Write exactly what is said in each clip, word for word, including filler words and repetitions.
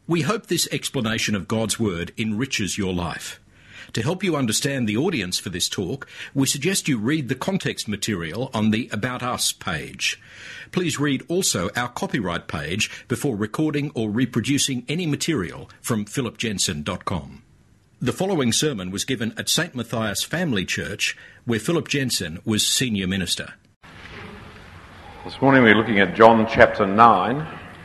We hope this explanation of God's Word enriches your life. To help you understand the audience for this talk, we suggest you read the context material on the About Us page. Please read also our copyright page before recording or reproducing any material from philip jensen dot com. The following sermon was given at Saint Matthias Family Church, where Philip Jensen was senior minister. This morning we're looking at John chapter nine,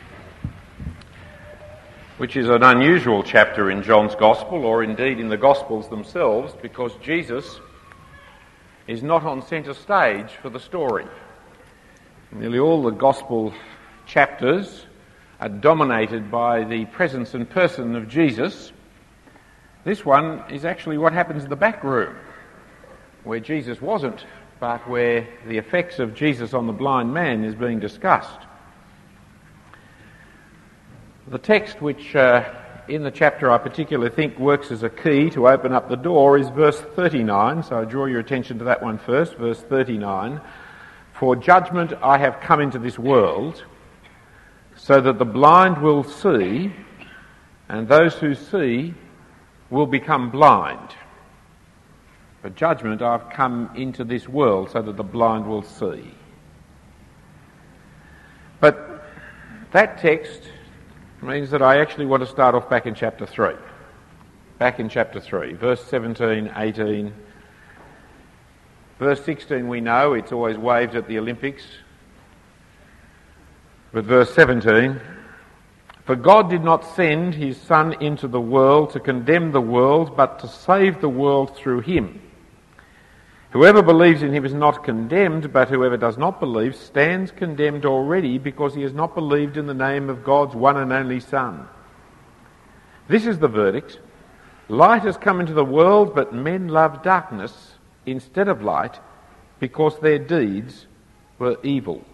which is an unusual chapter in John's Gospel, or indeed in the Gospels themselves, because Jesus is not on centre stage for the story. Nearly all the Gospel chapters are dominated by the presence and person of Jesus. This one is actually what happens in the back room, where Jesus wasn't, but where the effects of Jesus on the blind man is being discussed. The text which uh, in the chapter I particularly think works as a key to open up the door is verse thirty-nine, so I draw your attention to that one first, verse thirty-nine. For judgment I have come into this world, so that the blind will see, and those who see will become blind. For judgment I've come into this world, so that the blind will see. But that text means that I actually want to start off back in chapter three. Back in chapter three, verse seventeen, eighteen. Verse sixteen we know, it's always waved at the Olympics. But verse seventeen, for God did not send his Son into the world to condemn the world, but to save the world through him. Whoever believes in him is not condemned, but whoever does not believe stands condemned already, because he has not believed in the name of God's one and only Son. This is the verdict. Light has come into the world, but men love darkness instead of light, because their deeds were evil.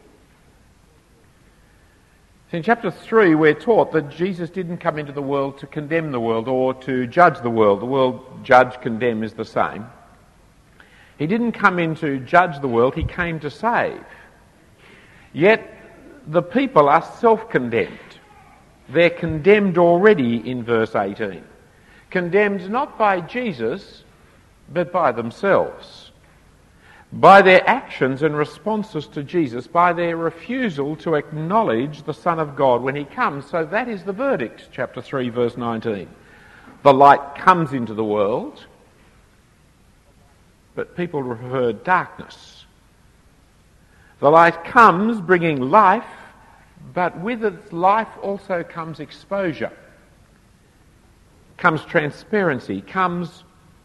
In chapter three, we're taught that Jesus didn't come into the world to condemn the world or to judge the world. The word judge, condemn is the same. He didn't come in to judge the world, he came to save. Yet the people are self-condemned. They're condemned already in verse eighteen. Condemned not by Jesus, but by themselves. By their actions and responses to Jesus, by their refusal to acknowledge the Son of God when he comes. So that is the verdict, chapter three, verse nineteen. The light comes into the world, but people prefer darkness. The light comes bringing life, but with its life also comes exposure, comes transparency, comes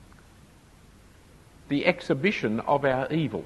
the exhibition of our evil.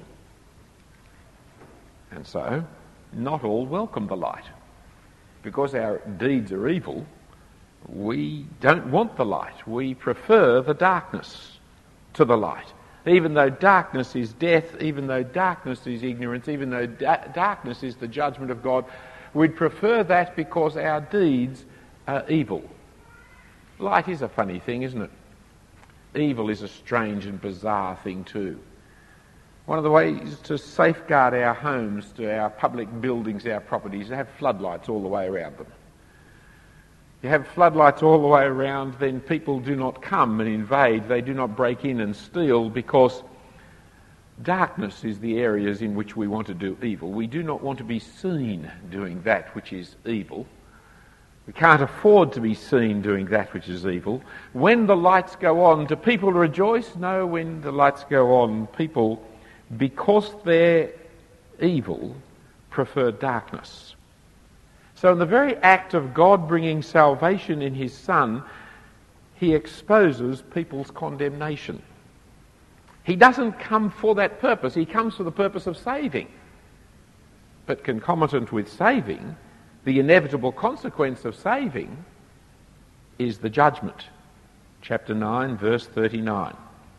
And so, not all welcome the light. Because our deeds are evil, we don't want the light. We prefer the darkness to the light. Even though darkness is death, even though darkness is ignorance, even though da- darkness is the judgment of God, we'd prefer that because our deeds are evil. Light is a funny thing, isn't it? Evil is a strange and bizarre thing too. One of the ways to safeguard our homes, to our public buildings, our properties, to have floodlights all the way around them. You have floodlights all the way around, then people do not come and invade, they do not break in and steal, because darkness is the areas in which we want to do evil. We do not want to be seen doing that which is evil. We can't afford to be seen doing that which is evil. When the lights go on, do people rejoice? No, when the lights go on, people, because they're evil, prefer darkness. So in the very act of God bringing salvation in his Son, he exposes people's condemnation. He doesn't come for that purpose, he comes for the purpose of saving. But concomitant with saving, the inevitable consequence of saving is the judgment. Chapter nine, verse thirty-nine.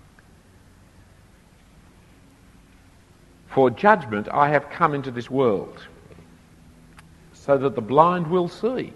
For judgment I have come into this world, so that the blind will see,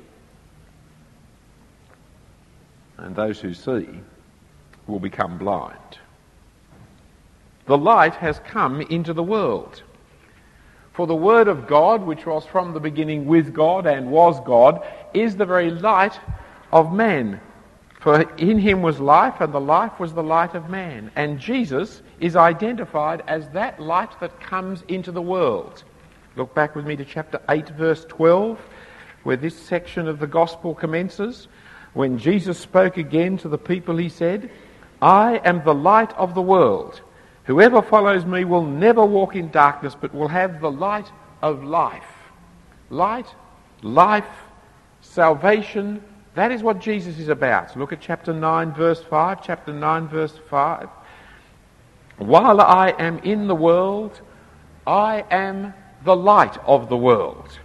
and those who see will become blind. The light has come into the world. For the Word of God, which was from the beginning with God and was God, is the very light of man. For in him was life, and the life was the light of man. And Jesus is identified as that light that comes into the world. Look back with me to chapter eight, verse twelve, where this section of the gospel commences. When Jesus spoke again to the people, he said, I am the light of the world. Whoever follows me will never walk in darkness, but will have the light of life. Light, life, salvation, that is what Jesus is about. Look at chapter nine, verse five. Chapter nine, verse five. While I am in the world, I am the light of the world.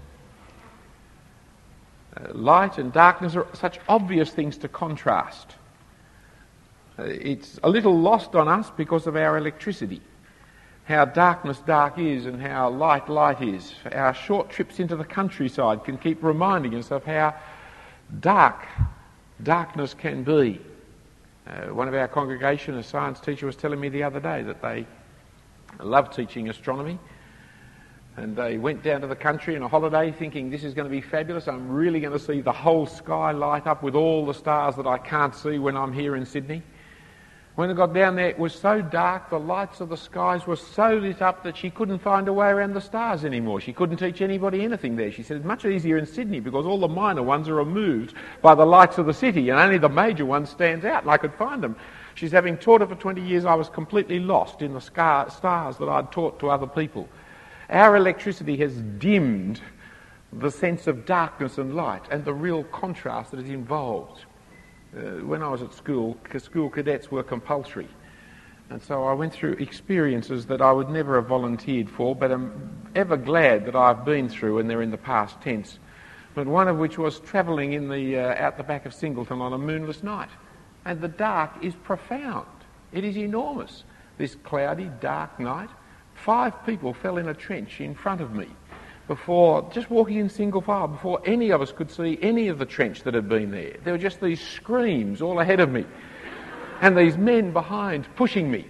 Uh, light and darkness are such obvious things to contrast. Uh, it's a little lost on us because of our electricity. How darkness dark is and how light light is. Our short trips into the countryside can keep reminding us of how dark darkness can be. Uh, one of our congregation, a science teacher, was telling me the other day that they love teaching astronomy, and they went down to the country on a holiday thinking this is going to be fabulous. I'm really going to see the whole sky light up with all the stars that I can't see when I'm here in Sydney. When they got down there, it was so dark, the lights of the skies were so lit up that she couldn't find a way around the stars anymore. She couldn't teach anybody anything there. She said it's much easier in Sydney because all the minor ones are removed by the lights of the city and only the major ones stands out and I could find them. She's having taught her for twenty years, I was completely lost in the scar- stars that I'd taught to other people. Our electricity has dimmed the sense of darkness and light and the real contrast that is involved. Uh, when I was at school, school cadets were compulsory. And so I went through experiences that I would never have volunteered for, but I'm ever glad that I've been through, and they're in the past tense. But one of which was travelling in the uh, out the back of Singleton on a moonless night. And the dark is profound. It is enormous. This cloudy, dark night, five people fell in a trench in front of me before, just walking in single file, before any of us could see any of the trench that had been there. There were just these screams all ahead of me and these men behind pushing me.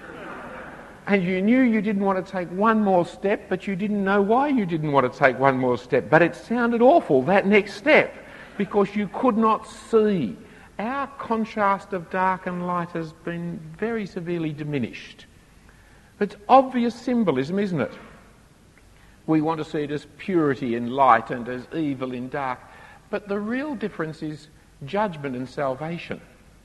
And you knew you didn't want to take one more step, but you didn't know why you didn't want to take one more step. But it sounded awful, that next step, because you could not see. Our contrast of dark and light has been very severely diminished. It's obvious symbolism, isn't it? We want to see it as purity in light and as evil in dark. But the real difference is judgment and salvation.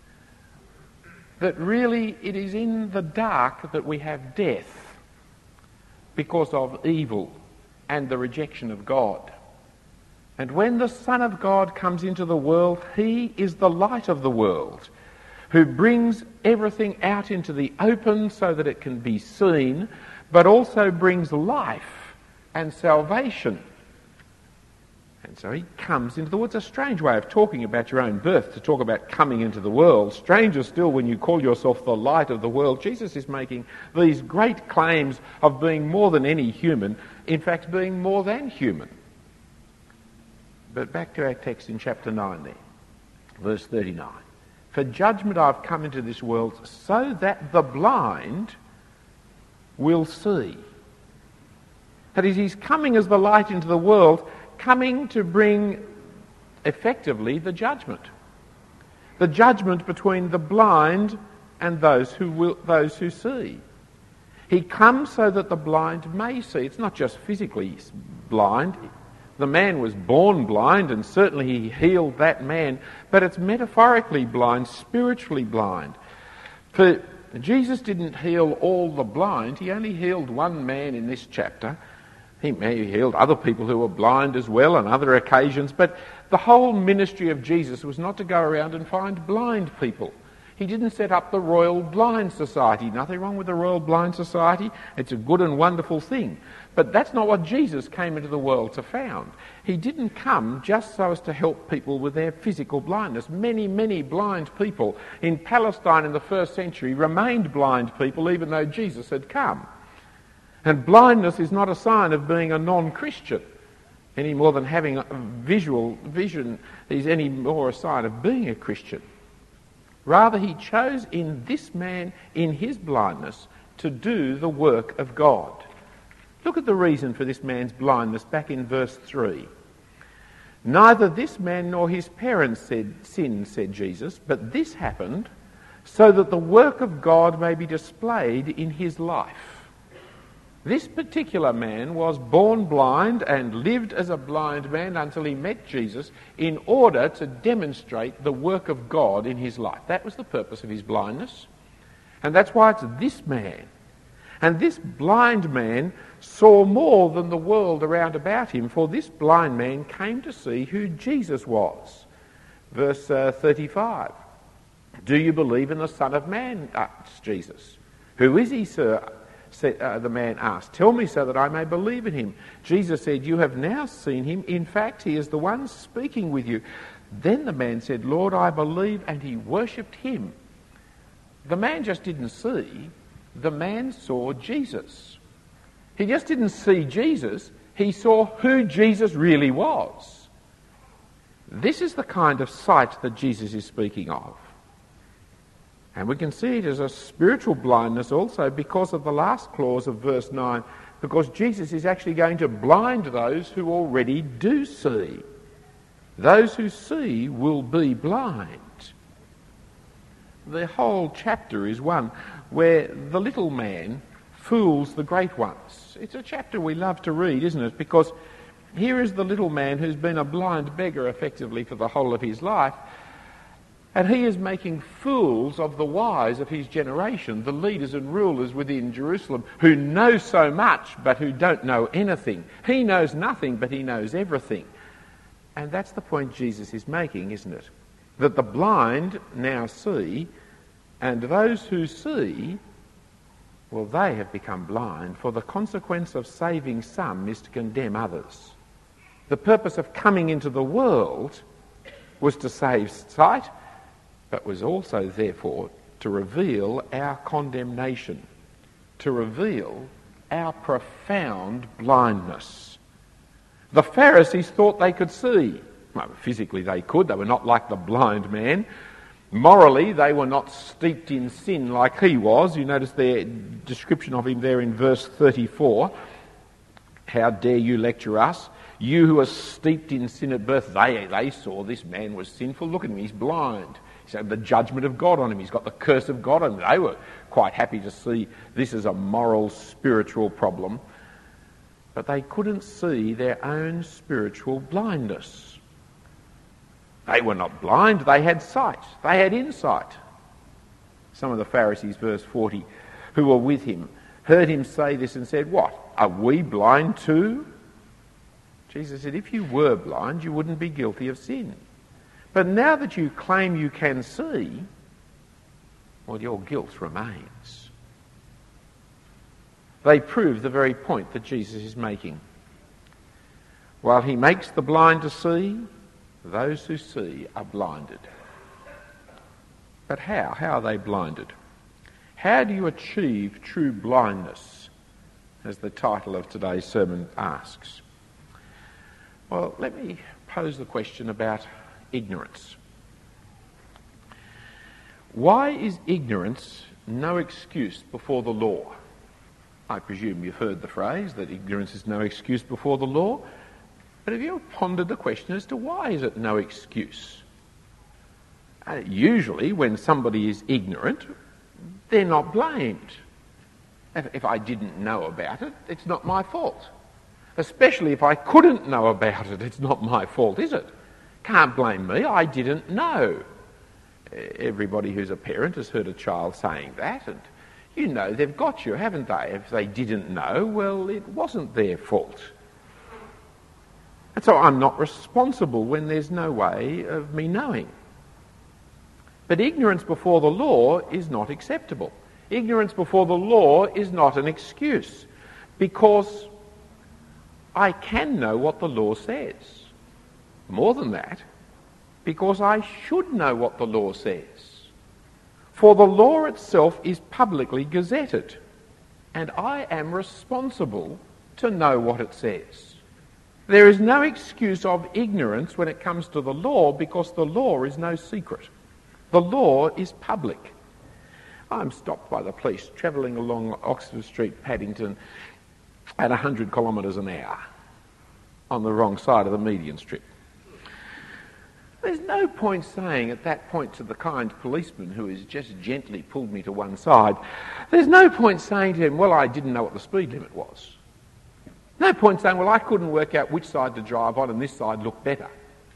That really it is in the dark that we have death because of evil and the rejection of God. And when the Son of God comes into the world, he is the light of the world, who brings everything out into the open so that it can be seen, but also brings life and salvation. And so he comes into the world. It's a strange way of talking about your own birth, to talk about coming into the world. Stranger still when you call yourself the light of the world. Jesus is making these great claims of being more than any human, in fact being more than human. But back to our text in chapter nine there, verse thirty-nine. For judgment I've come into this world so that the blind will see. That is, he's coming as the light into the world, coming to bring effectively the judgment. The judgment between the blind and those who will, those who see. He comes so that the blind may see. It's not just physically blind. The man was born blind, and certainly he healed that man, but it's metaphorically blind, spiritually blind. For Jesus didn't heal all the blind. He only healed one man in this chapter. He may have healed other people who were blind as well on other occasions, but the whole ministry of Jesus was not to go around and find blind people. He didn't set up the Royal Blind Society. Nothing wrong with the Royal Blind Society. It's a good and wonderful thing. But that's not what Jesus came into the world to found. He didn't come just so as to help people with their physical blindness. Many, many blind people in Palestine in the first century remained blind people even though Jesus had come. And blindness is not a sign of being a non-Christian, any more than having a visual vision is any more a sign of being a Christian. Rather, he chose in this man, in his blindness, to do the work of God. Look at the reason for this man's blindness back in verse three. Neither this man nor his parents said, sinned, said Jesus, but this happened so that the work of God may be displayed in his life. This particular man was born blind and lived as a blind man until he met Jesus in order to demonstrate the work of God in his life. That was the purpose of his blindness. And that's why it's this man. And this blind man saw more than the world around about him, for this blind man came to see who Jesus was. Verse uh, thirty-five. Do you believe in the Son of Man? asked Jesus. Who is he, sir? Said, uh, the man asked. Tell me so that I may believe in him. Jesus said, you have now seen him. In fact, he is the one speaking with you. Then the man said, Lord, I believe, and he worshipped him. The man just didn't see. The man saw Jesus. He just didn't see Jesus. He saw who Jesus really was. This is the kind of sight that Jesus is speaking of. And we can see it as a spiritual blindness also because of the last clause of verse nine, because Jesus is actually going to blind those who already do see. Those who see will be blind. The whole chapter is one where the little man fools the great ones. It's a chapter we love to read, isn't it? Because here is the little man who's been a blind beggar effectively for the whole of his life, and he is making fools of the wise of his generation, the leaders and rulers within Jerusalem, who know so much but who don't know anything. He knows nothing but he knows everything. And that's the point Jesus is making, isn't it? That the blind now see, and those who see, well, they have become blind, for the consequence of saving some is to condemn others. The purpose of coming into the world was to save sight, but was also, therefore, to reveal our condemnation, to reveal our profound blindness. The Pharisees thought they could see. Well, physically they could. They were not like the blind man. Morally, they were not steeped in sin like he was. You notice their description of him there in verse thirty-four. How dare you lecture us? You who are steeped in sin at birth. They, they saw this man was sinful. Look at him, he's blind. He's had the judgment of God on him. He's got the curse of God on him. They were quite happy to see this as a moral, spiritual problem. But they couldn't see their own spiritual blindness. They were not blind, they had sight, they had insight. Some of the Pharisees, verse forty, who were with him, heard him say this and said, what, are we blind too? Jesus said, if you were blind, you wouldn't be guilty of sin. But now that you claim you can see, well, your guilt remains. They prove the very point that Jesus is making. While he makes the blind to see, those who see are blinded. But how? How are they blinded? How do you achieve true blindness, as the title of today's sermon asks? Well, let me pose the question about ignorance. Why is ignorance no excuse before the law? I presume you've heard the phrase that ignorance is no excuse before the law. But have you ever pondered the question as to why is it no excuse? Uh, usually when somebody is ignorant, they're not blamed. If, if I didn't know about it, it's not my fault. Especially if I couldn't know about it, it's not my fault, is it? Can't blame me, I didn't know. Everybody who's a parent has heard a child saying that, and you know they've got you, haven't they? If they didn't know, well, it wasn't their fault. And so I'm not responsible when there's no way of me knowing. But ignorance before the law is not acceptable. Ignorance before the law is not an excuse, because I can know what the law says. More than that, because I should know what the law says. For the law itself is publicly gazetted, and I am responsible to know what it says. There is no excuse of ignorance when it comes to the law, because the law is no secret. The law is public. I'm stopped by the police travelling along Oxford Street, Paddington, at one hundred kilometres an hour on the wrong side of the median strip. There's no point saying at that point to the kind policeman who has just gently pulled me to one side, there's no point saying to him, well, I didn't know what the speed limit was. No point saying, well, I couldn't work out which side to drive on and this side looked better.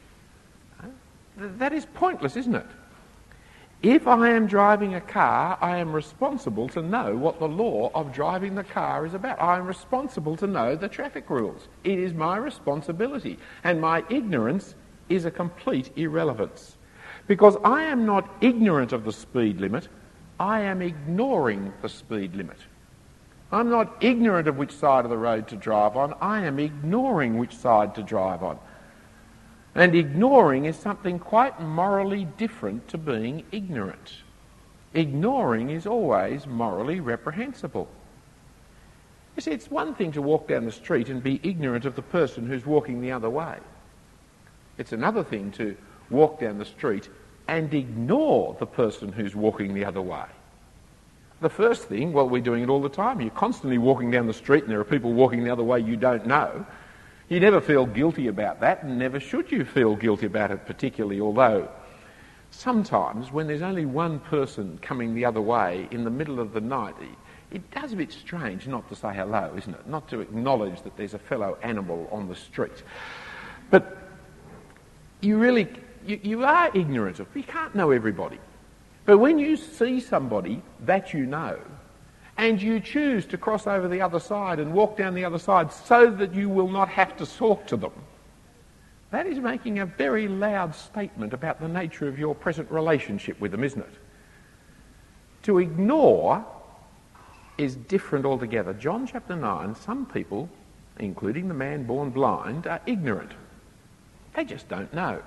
That is pointless, isn't it? If I am driving a car, I am responsible to know what the law of driving the car is about. I am responsible to know the traffic rules. It is my responsibility. And my ignorance is a complete irrelevance. Because I am not ignorant of the speed limit, I am ignoring the speed limit. I'm not ignorant of which side of the road to drive on, I am ignoring which side to drive on. And ignoring is something quite morally different to being ignorant. Ignoring is always morally reprehensible. You see, it's one thing to walk down the street and be ignorant of the person who's walking the other way. It's another thing to walk down the street and ignore the person who's walking the other way. The first thing, well, we're doing it all the time. You're constantly walking down the street and there are people walking the other way you don't know. You never feel guilty about that, and never should you feel guilty about it particularly, although sometimes when there's only one person coming the other way in the middle of the night, it does a bit strange not to say hello, isn't it? Not to acknowledge that there's a fellow animal on the street. But you really, you, you are ignorant of, you can't know everybody. But when you see somebody that you know, and you choose to cross over the other side and walk down the other side so that you will not have to talk to them, that is making a very loud statement about the nature of your present relationship with them, isn't it? To ignore is different altogether. John chapter nine, some people, including the man born blind, are ignorant. They just don't know.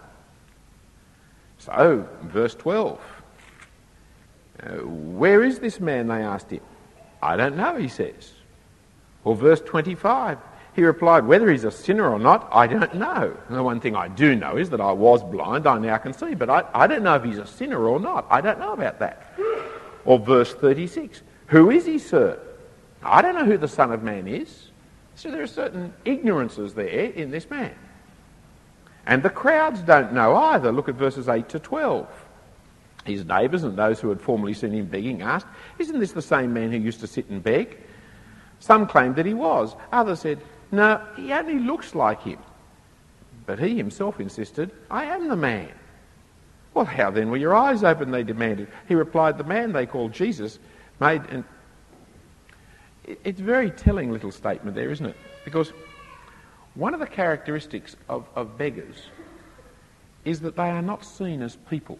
So, verse twelve, uh, where is this man, they asked him. I don't know, he says. Or verse twenty-five, he replied, whether he's a sinner or not, I don't know. And the one thing I do know is that I was blind, I now can see, but I, I don't know if he's a sinner or not. I don't know about that. Or verse thirty-six, who is he, sir? I don't know who the Son of Man is. So there are certain ignorances there in this man. And the crowds don't know either. Look at verses eight to twelve. His neighbours and those who had formerly seen him begging asked, isn't this the same man who used to sit and beg? Some claimed that he was. Others said, no, he only looks like him. But he himself insisted, I am the man. Well, how then were your eyes open, they demanded. He replied, the man they called Jesus made... an... It's a very telling little statement there, isn't it? Because one of the characteristics of, of beggars is that they are not seen as people.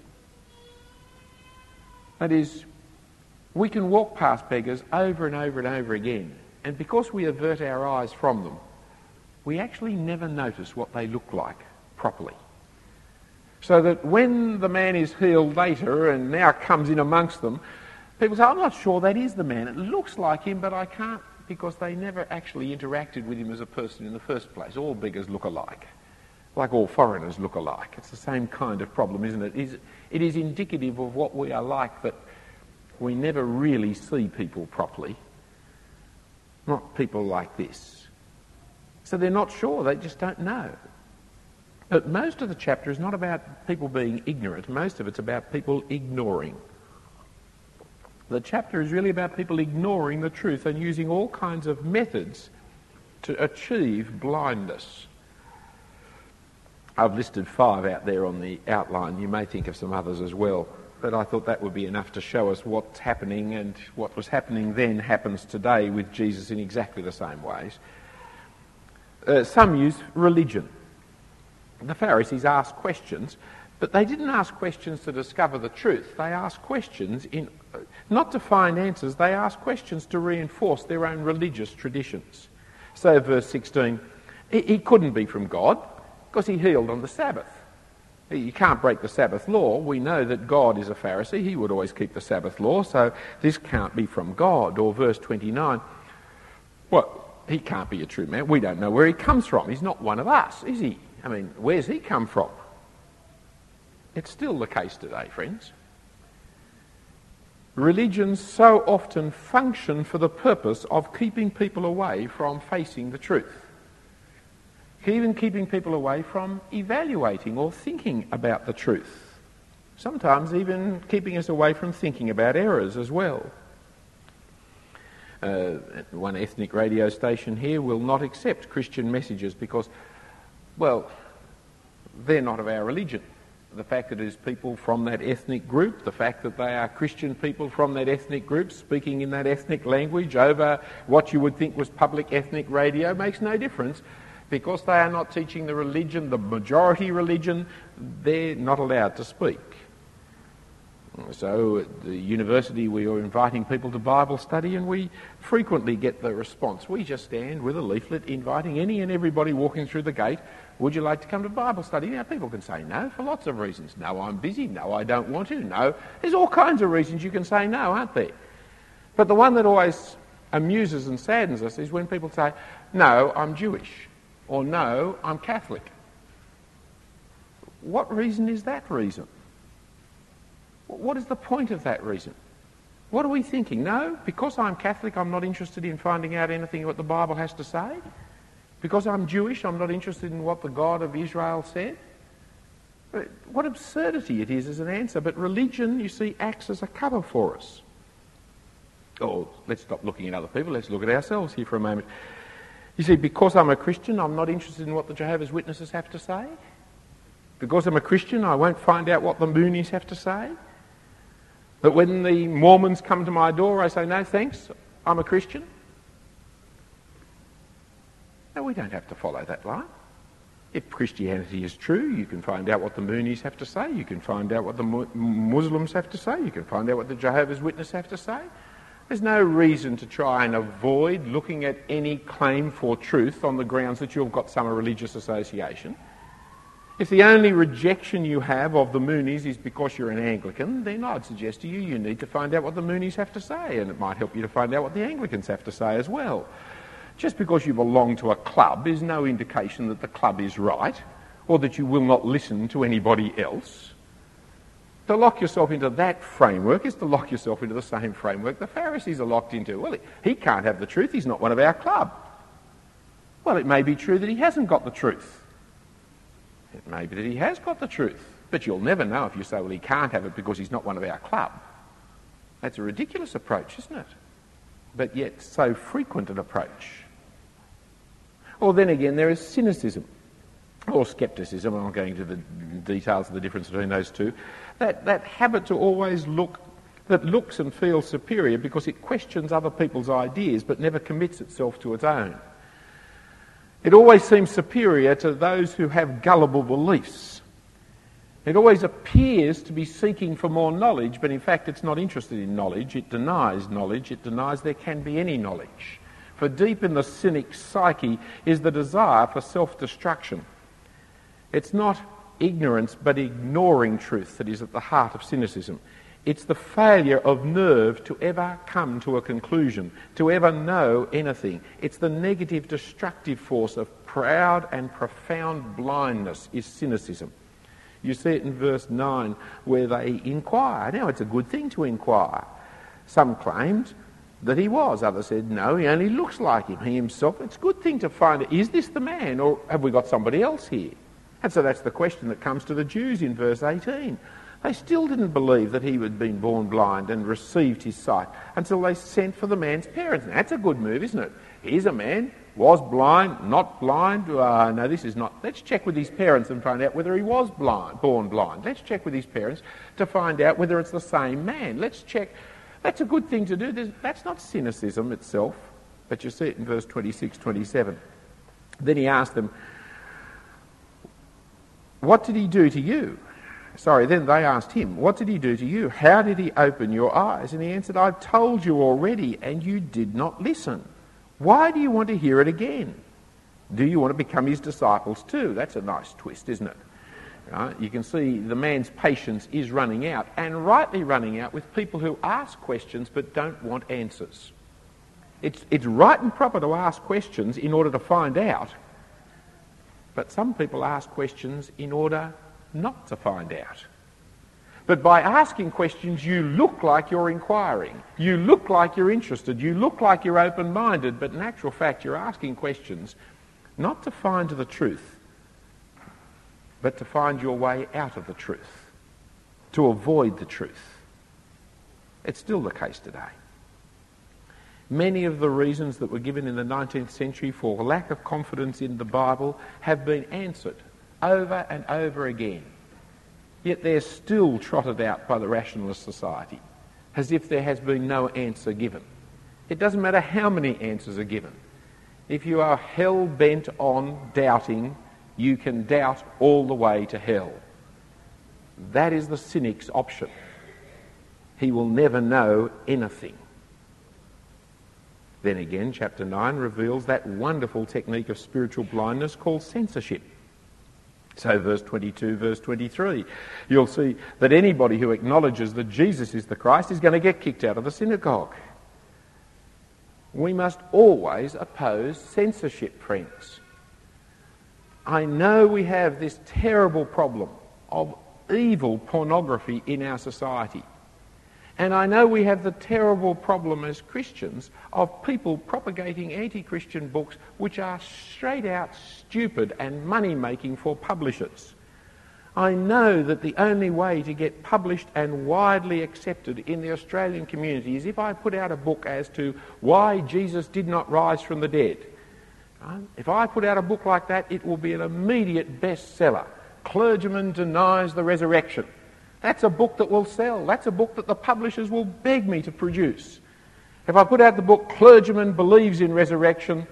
That is, we can walk past beggars over and over and over again, and because we avert our eyes from them, we actually never notice what they look like properly. So that when the man is healed later and now comes in amongst them, people say, I'm not sure that is the man. It looks like him, but I can't, because they never actually interacted with him as a person in the first place. All beggars look alike, like all foreigners look alike. It's the same kind of problem, isn't it? It is, it is indicative of what we are like, that we never really see people properly. Not people like this. So they're not sure, they just don't know. But most of the chapter is not about people being ignorant. Most of it's about people ignoring. The chapter is really about people ignoring the truth and using all kinds of methods to achieve blindness. I've listed five out there on the outline. You may think of some others as well, but I thought that would be enough to show us what's happening, and what was happening then happens today with Jesus in exactly the same ways. Uh, some use religion. The Pharisees asked questions, but they didn't ask questions to discover the truth. They asked questions in not to find answers, they asked questions to reinforce their own religious traditions. So verse sixteen, he, he couldn't be from God because he healed on the Sabbath. You can't break the Sabbath law. We know that God is a Pharisee. He would always keep the Sabbath law, so this can't be from God. Or verse twenty-nine, well, he can't be a true man. We don't know where he comes from. He's not one of us, is he? I mean, where's he come from? It's still the case today, friends. Religions so often function for the purpose of keeping people away from facing the truth. even keeping people away from evaluating or thinking about the truth. Sometimes even keeping us away from thinking about errors as well. Uh, one ethnic radio station here will not accept Christian messages because, well, they're not of our religion. The fact that it is people from that ethnic group, the fact that they are Christian people from that ethnic group speaking in that ethnic language over what you would think was public ethnic radio makes no difference. Because they are not teaching the religion, the majority religion, they're not allowed to speak. So at the university we are inviting people to Bible study and we frequently get the response. We just stand with a leaflet inviting any and everybody walking through the gate, would you like to come to Bible study? Now people can say no for lots of reasons. No, I'm busy. No, I don't want to. No, there's all kinds of reasons you can say no, aren't there? But the one that always amuses and saddens us is when people say, no, I'm Jewish, or no, I'm Catholic. What reason is that reason? What is the point of that reason? What are we thinking? No, because I'm Catholic, I'm not interested in finding out anything what the Bible has to say? Because I'm Jewish, I'm not interested in what the God of Israel said? What absurdity it is as an answer. But religion, you see, acts as a cover for us. Oh, let's stop looking at other people. Let's look at ourselves here for a moment. You see, because I'm a Christian, I'm not interested in what the Jehovah's Witnesses have to say. Because I'm a Christian, I won't find out what the Moonies have to say. That when the Mormons come to my door, I say, no, thanks, I'm a Christian. No, we don't have to follow that line. If Christianity is true, you can find out what the Moonies have to say. You can find out what the Mu- Muslims have to say. You can find out what the Jehovah's Witnesses have to say. There's no reason to try and avoid looking at any claim for truth on the grounds that you've got some religious association. If the only rejection you have of the Moonies is because you're an Anglican, then I'd suggest to you you need to find out what the Moonies have to say, and it might help you to find out what the Anglicans have to say as well. Just because you belong to a club is no indication that the club is right, or that you will not listen to anybody else. To lock yourself into that framework is to lock yourself into the same framework the Pharisees are locked into. Well, he can't have the truth, he's not one of our club. Well, it may be true that he hasn't got the truth. It may be that he has got the truth, but you'll never know if you say, well, he can't have it because he's not one of our club. That's a ridiculous approach, isn't it? But yet so frequent an approach. Or then again, there is cynicism, or scepticism. I'm not going into the details of the difference between those two. That, that habit to always look, that looks and feels superior because it questions other people's ideas but never commits itself to its own. It always seems superior to those who have gullible beliefs. It always appears to be seeking for more knowledge, but in fact it's not interested in knowledge. It denies knowledge. It denies there can be any knowledge. For deep in the cynic's psyche is the desire for self-destruction. It's not ignorance but ignoring truth that is at the heart of cynicism. It's the failure of nerve to ever come to a conclusion, to ever know anything. It's the negative, destructive force of proud and profound blindness is cynicism. You see it in verse nine where they inquire. Now, it's a good thing to inquire. Some claimed that he was. Others said, no, he only looks like him. He himself, it's a good thing to find out, is this the man or have we got somebody else here? And so that's the question that comes to the Jews in verse eighteen. They still didn't believe that he had been born blind and received his sight until they sent for the man's parents. And that's a good move, isn't it? Here's a man, was blind, not blind. Uh, no, this is not. Let's check with his parents and find out whether he was blind, born blind. Let's check with his parents to find out whether it's the same man. Let's check. That's a good thing to do. There's, that's not cynicism itself, but you see it in verse twenty-six, twenty-seven. Then he asked them, what did he do to you? Sorry, then they asked him, what did he do to you? How did he open your eyes? And he answered, I've told you already, and you did not listen. Why do you want to hear it again? Do you want to become his disciples too? That's a nice twist, isn't it? Right? You can see the man's patience is running out, and rightly running out with people who ask questions but don't want answers. It's, it's right and proper to ask questions in order to find out, but some people ask questions in order not to find out. But by asking questions, you look like you're inquiring. You look like you're interested. You look like you're open-minded, but in actual fact, you're asking questions not to find the truth, but to find your way out of the truth, to avoid the truth. It's still the case today. Many of the reasons that were given in the nineteenth century for lack of confidence in the Bible have been answered over and over again. Yet they're still trotted out by the rationalist society as if there has been no answer given. It doesn't matter how many answers are given. If you are hell-bent on doubting, you can doubt all the way to hell. That is the cynic's option. He will never know anything. Then again, chapter nine reveals that wonderful technique of spiritual blindness called censorship. So verse twenty-two, verse twenty-three, you'll see that anybody who acknowledges that Jesus is the Christ is going to get kicked out of the synagogue. We must always oppose censorship, friends. I know we have this terrible problem of evil pornography in our society. And I know we have the terrible problem as Christians of people propagating anti-Christian books which are straight out stupid and money-making for publishers. I know that the only way to get published and widely accepted in the Australian community is if I put out a book as to why Jesus did not rise from the dead. If I put out a book like that, it will be an immediate bestseller. Clergyman denies the resurrection. That's a book that will sell. That's a book that the publishers will beg me to produce. If I put out the book Clergyman Believes in Resurrection,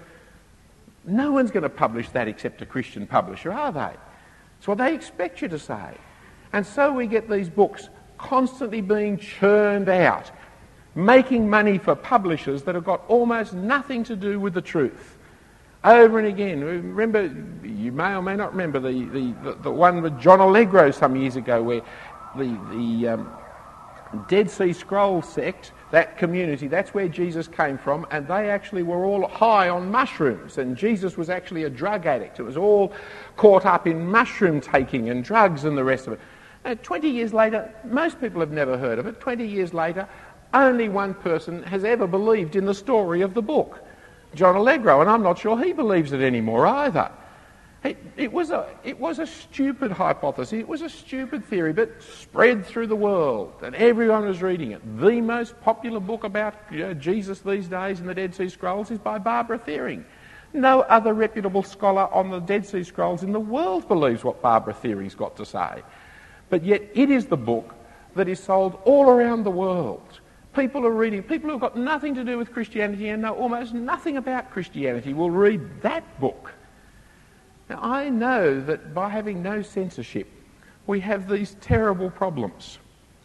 no one's going to publish that except a Christian publisher, are they? It's what they expect you to say. And so we get these books constantly being churned out, making money for publishers that have got almost nothing to do with the truth. Over and again. Remember, you may or may not remember the, the, the, the one with John Allegro some years ago where the, the um, Dead Sea Scrolls sect, that community, that's where Jesus came from, and they actually were all high on mushrooms, and Jesus was actually a drug addict. It was all caught up in mushroom taking and drugs and the rest of it. And twenty years later, most people have never heard of it. twenty years later, only one person has ever believed in the story of the book, John Allegro, and I'm not sure he believes it anymore either. It, it, was a, it was a stupid hypothesis, it was a stupid theory, but spread through the world, and everyone was reading it. The most popular book about you know, Jesus these days in the Dead Sea Scrolls is by Barbara Thiering. No other reputable scholar on the Dead Sea Scrolls in the world believes what Barbara Thiering's got to say. But yet it is the book that is sold all around the world. People are reading, people who've got nothing to do with Christianity and know almost nothing about Christianity will read that book. Now, I know that by having no censorship, we have these terrible problems.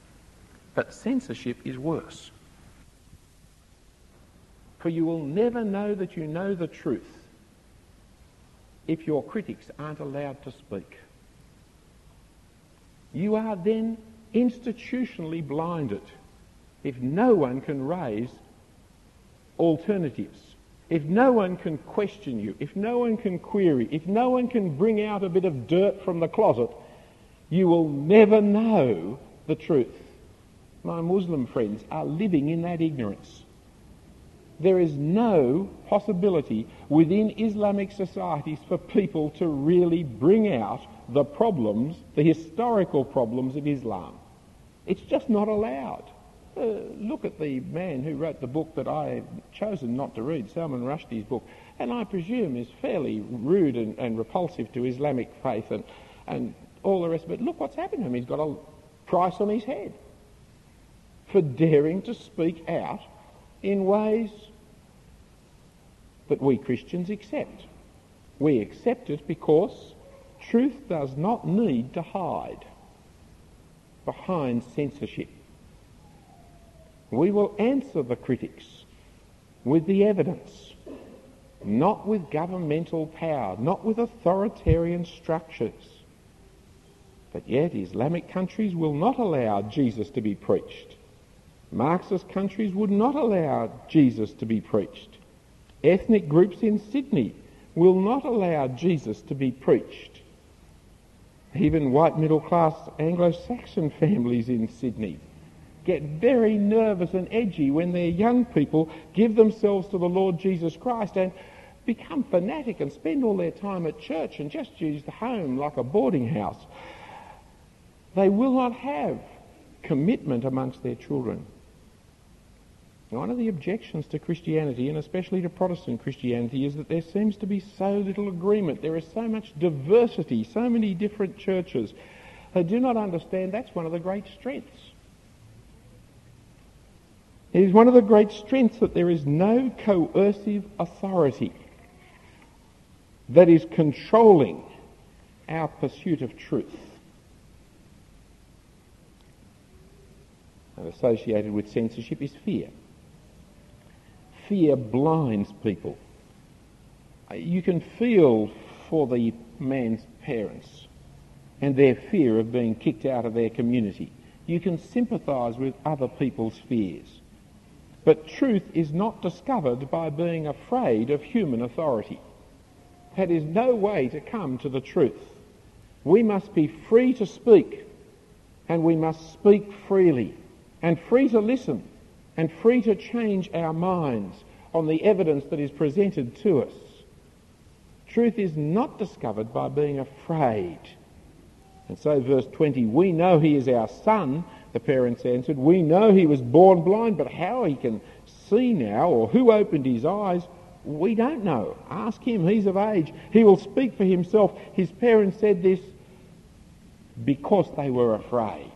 But censorship is worse. For you will never know that you know the truth if your critics aren't allowed to speak. You are then institutionally blinded if no one can raise alternatives. If no one can question you, if no one can query, if no one can bring out a bit of dirt from the closet, you will never know the truth. My Muslim friends are living in that ignorance. There is no possibility within Islamic societies for people to really bring out the problems, the historical problems of Islam. It's just not allowed. Uh, look at the man who wrote the book that I've chosen not to read, Salman Rushdie's book, and I presume is fairly rude and, and repulsive to Islamic faith and, and all the rest of it. Look what's happened to him. He's got a price on his head for daring to speak out in ways that we Christians accept. We accept it because truth does not need to hide behind censorship. We will answer the critics with the evidence, not with governmental power, not with authoritarian structures. But yet Islamic countries will not allow Jesus to be preached. Marxist countries would not allow Jesus to be preached. Ethnic groups in Sydney will not allow Jesus to be preached. Even white middle-class Anglo-Saxon families in Sydney get very nervous and edgy when their young people give themselves to the Lord Jesus Christ, and become fanatic and spend all their time at church and just use the home like a boarding house, they will not have commitment amongst their children. One of the objections to Christianity, and especially to Protestant Christianity, is that there seems to be so little agreement. There is so much diversity, so many different churches. They do not understand that's one of the great strengths. It is one of the great strengths that there is no coercive authority that is controlling our pursuit of truth. And associated with censorship is fear. Fear blinds people. You can feel for the man's parents and their fear of being kicked out of their community. You can sympathise with other people's fears. But truth is not discovered by being afraid of human authority. That is no way to come to the truth. We must be free to speak, and we must speak freely, and free to listen, and free to change our minds on the evidence that is presented to us. Truth is not discovered by being afraid. And so verse twenty, we know he is our son, the parents answered. We know he was born blind, but how he can see now, or who opened his eyes, we don't know. Ask him, he's of age. He will speak for himself. His parents said this because they were afraid.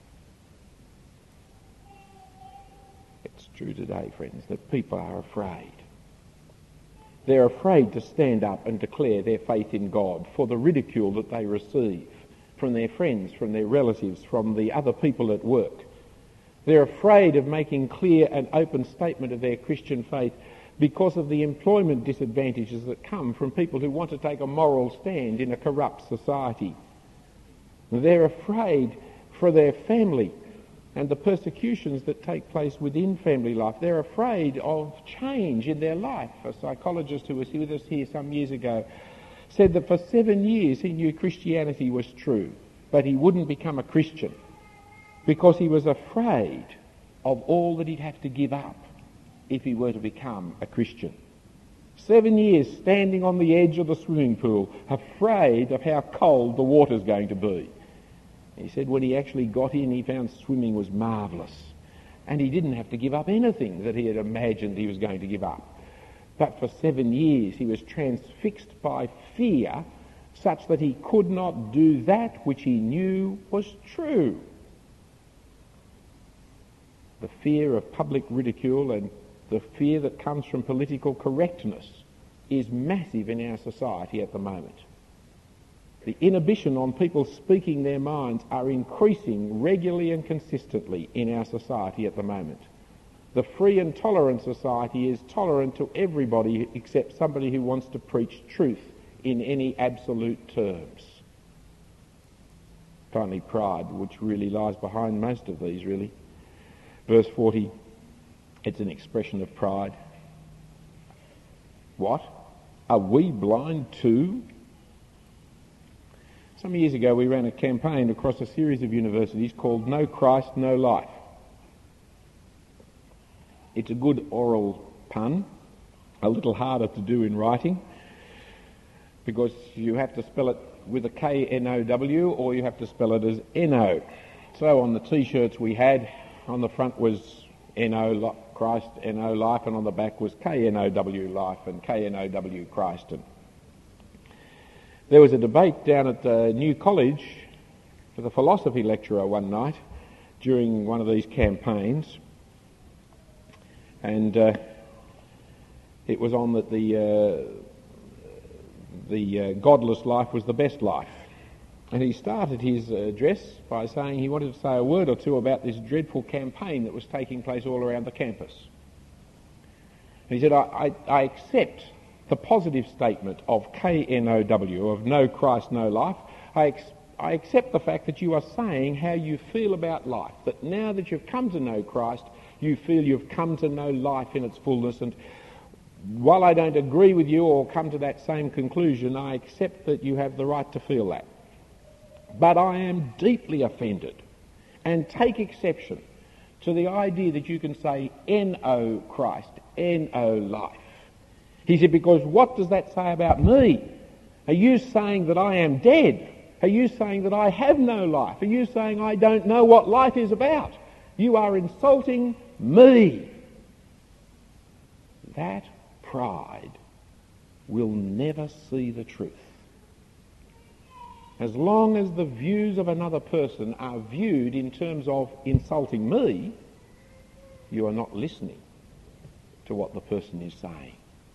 It's true today, friends, that people are afraid. They're afraid to stand up and declare their faith in God for the ridicule that they receive from their friends, from their relatives, from the other people at work. They're afraid of making clear and open statement of their Christian faith because of the employment disadvantages that come from people who want to take a moral stand in a corrupt society. They're afraid for their family and the persecutions that take place within family life. They're afraid of change in their life. A psychologist who was with us here some years ago said that for seven years he knew Christianity was true, but he wouldn't become a Christian because he was afraid of all that he'd have to give up if he were to become a Christian. Seven years standing on the edge of the swimming pool, afraid of how cold the water's going to be. He said when he actually got in, he found swimming was marvellous, and he didn't have to give up anything that he had imagined he was going to give up. But for seven years he was transfixed by fear such that he could not do that which he knew was true. The fear of public ridicule and the fear that comes from political correctness is massive in our society at the moment. The inhibition on people speaking their minds are increasing regularly and consistently in our society at the moment. The free and tolerant society is tolerant to everybody except somebody who wants to preach truth in any absolute terms. Finally, pride, which really lies behind most of these, really. Verse forty, it's an expression of pride. What? Are we blind too? Some years ago we ran a campaign across a series of universities called No Christ, No Life. It's a good oral pun, a little harder to do in writing, because you have to spell it with a K N O W or you have to spell it as N O. So on the T-shirts we had, on the front was N O Christ, N O Life, and on the back was K N O W Life and K N O W Christ. And there was a debate down at the New College with a philosophy lecturer one night during one of these campaigns. And uh, it was on that the uh, the uh, godless life was the best life. And he started his address by saying he wanted to say a word or two about this dreadful campaign that was taking place all around the campus. And he said, I, I, I accept the positive statement of K N O W, of No Christ, No Life. I, ex- I accept the fact that you are saying how you feel about life, that now that you've come to know Christ, you feel you've come to know life in its fullness. And while I don't agree with you or come to that same conclusion, I accept that you have the right to feel that. But I am deeply offended and take exception to the idea that you can say N O Christ, N O life, He said, because what does that say about me? Are you saying that I am dead? Are you saying that I have no life? Are you saying I don't know what life is about? You are insulting me. That pride will never see the truth. As long as the views of another person are viewed in terms of insulting me, you are not listening to what the person is saying.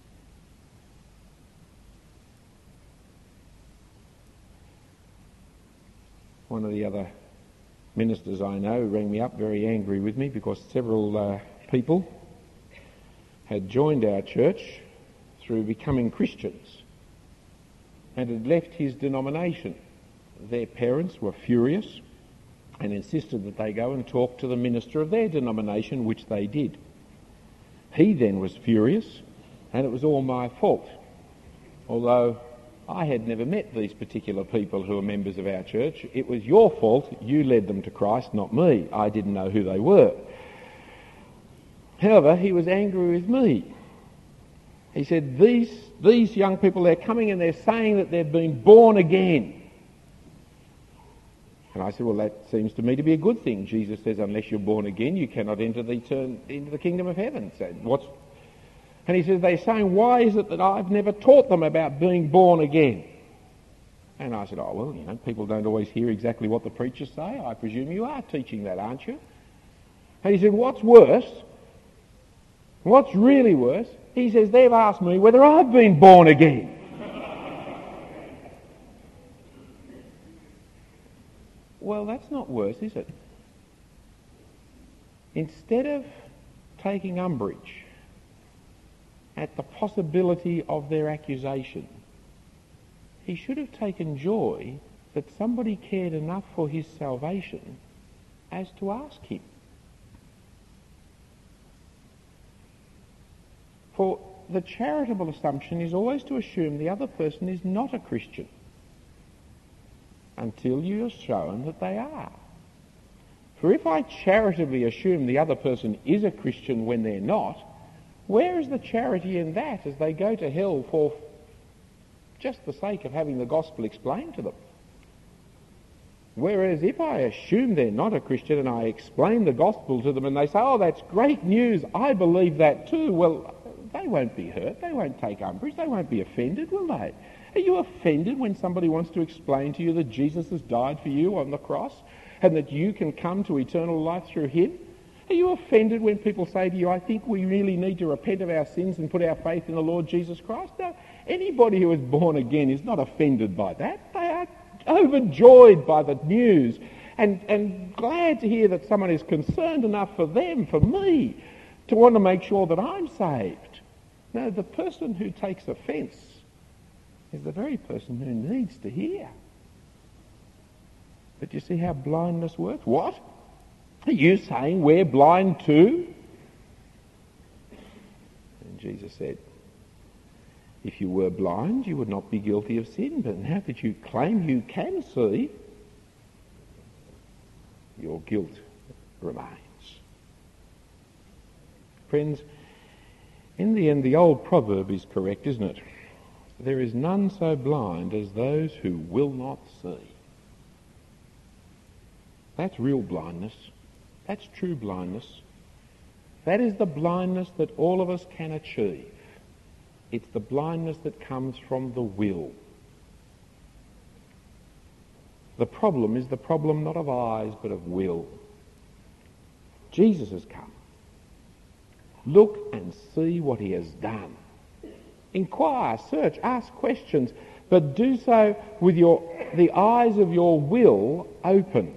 One of the other ministers I know rang me up very angry with me because several uh, people had joined our church through becoming Christians and had left his denomination. Their parents were furious and insisted that they go and talk to the minister of their denomination, which they did. He then was furious, and it was all my fault, although I had never met these particular people who are members of our church. It was your fault. You led them to Christ, not me. I didn't know who they were. However, he was angry with me. He said, these, these young people, they're coming and they're saying that they've been born again. And I said, well, that seems to me to be a good thing. Jesus says, unless you're born again, you cannot enter the, turn, into the kingdom of heaven. So what's... And he says, they're saying, why is it that I've never taught them about being born again? And I said, oh, well, you know, people don't always hear exactly what the preachers say. I presume you are teaching that, aren't you? And he said, what's worse? What's really worse? He says, they've asked me whether I've been born again. Well, that's not worse, is it? Instead of taking umbrage at the possibility of their accusation, he should have taken joy that somebody cared enough for his salvation as to ask him. For the charitable assumption is always to assume the other person is not a Christian until you are shown that they are. For if I charitably assume the other person is a Christian when they're not, where is the charity in that as they go to hell for just the sake of having the gospel explained to them? Whereas if I assume they're not a Christian and I explain the gospel to them and they say, oh, that's great news, I believe that too, well, they won't be hurt, they won't take umbrage, they won't be offended, will they? Are you offended when somebody wants to explain to you that Jesus has died for you on the cross and that you can come to eternal life through him? Are you offended when people say to you, I think we really need to repent of our sins and put our faith in the Lord Jesus Christ? No, anybody who is born again is not offended by that. They are overjoyed by the news and, and glad to hear that someone is concerned enough for them, for me, to want to make sure that I'm saved. No, the person who takes offence is the very person who needs to hear. But you see how blindness works? What? Are you saying we're blind too? And Jesus said, if you were blind, you would not be guilty of sin, but now that you claim you can see, your guilt remains. Friends, in the end, the old proverb is correct, isn't it? There is none so blind as those who will not see. That's real blindness. That's true blindness. That is the blindness that all of us can achieve. It's the blindness that comes from the will. The problem is the problem not of eyes but of will. Jesus has come. Look and see what he has done. Inquire, search, ask questions, but do so with your the eyes of your will open.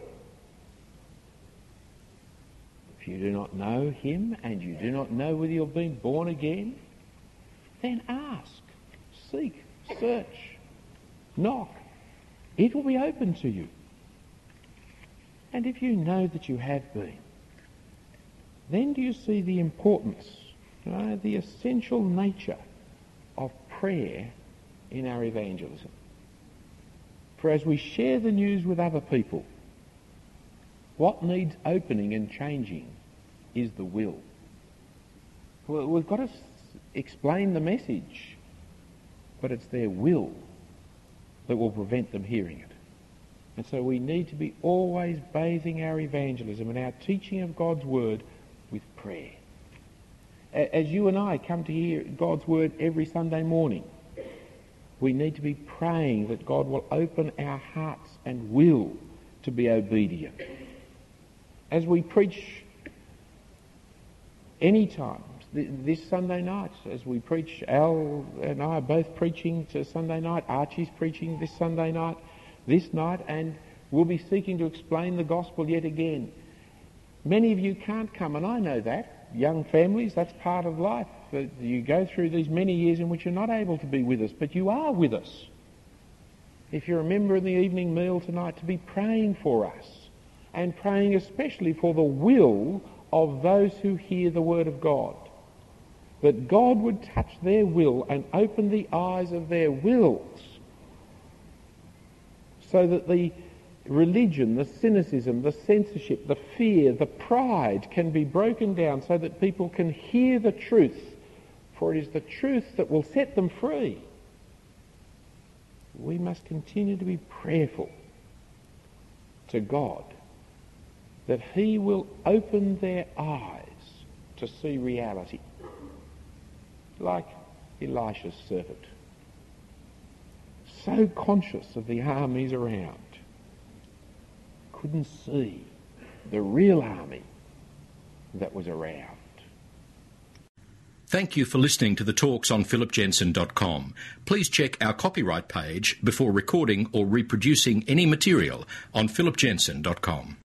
If you do not know him and you do not know whether you've been born again, then ask, seek, search, knock. It will be open to you. And if you know that you have been, then do you see the importance, uh, the essential nature of prayer in our evangelism? For as we share the news with other people, what needs opening and changing is the will. Well, we've got to explain the message, but it's their will that will prevent them hearing it. And so we need to be always bathing our evangelism and our teaching of God's word with prayer. As you and I come to hear God's word every Sunday morning, we need to be praying that God will open our hearts and will to be obedient. As we preach any time, this Sunday night, as we preach, Al and I are both preaching to Sunday night, Archie's preaching this Sunday night, this night, and we'll be seeking to explain the gospel yet again. Many of you can't come, and I know that. Young families, that's part of life. You go through these many years in which you're not able to be with us, but you are with us. If you remember in the evening meal tonight to be praying for us, and praying especially for the will of those who hear the word of God, that God would touch their will and open the eyes of their wills, so that the religion, the cynicism, the censorship, the fear, the pride can be broken down so that people can hear the truth, for it is the truth that will set them free. We must continue to be prayerful to God that he will open their eyes to see reality, like Elisha's servant, so conscious of the armies around, couldn't see the real army that was around. Thank you for listening to the talks on philip jensen dot com. Please check our copyright page before recording or reproducing any material on philip jensen dot com.